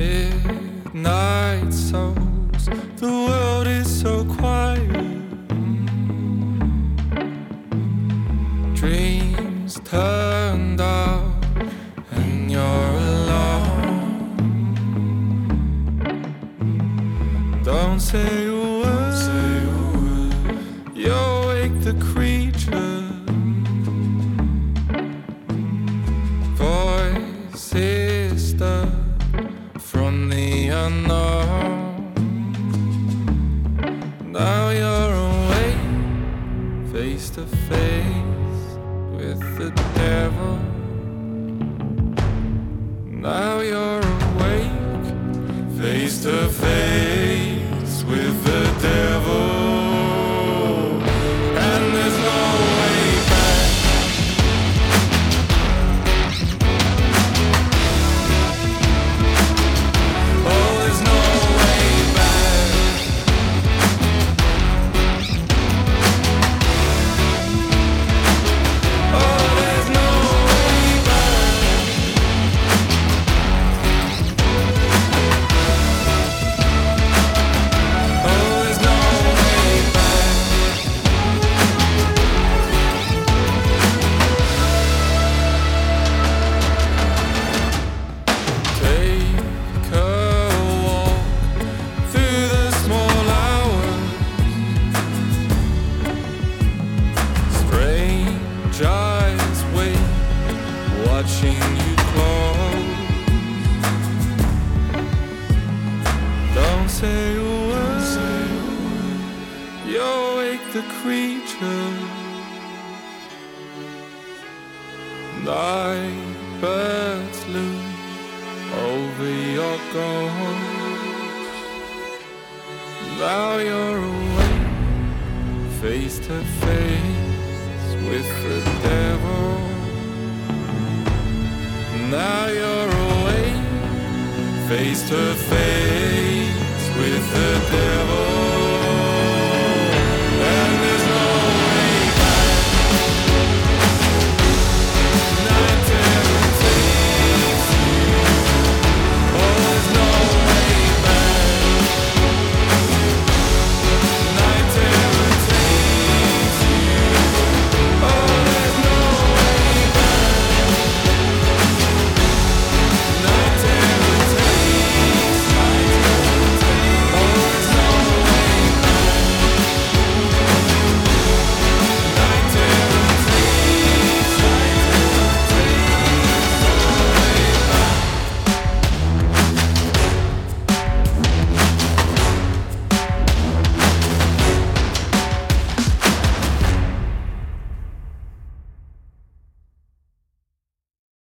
midnight souls. The world is so quiet. Dreams turned out and you're alone. Don't say a word. You wake the creature. Voices stir from the unknown. Now you're awake, face to face with the devil. Now you're awake, face to face with the devil. And there's no way back. Oh, there's no way back. Oh, there's no way back. Oh, there's no way back. Take a walk through the small hours. Strange eyes wait, watching you close. Don't say a word. You wake the creature. Night birds loom over your ghost. Now you're awake, face to face with the devil. Now you're awake, face to face with the devil.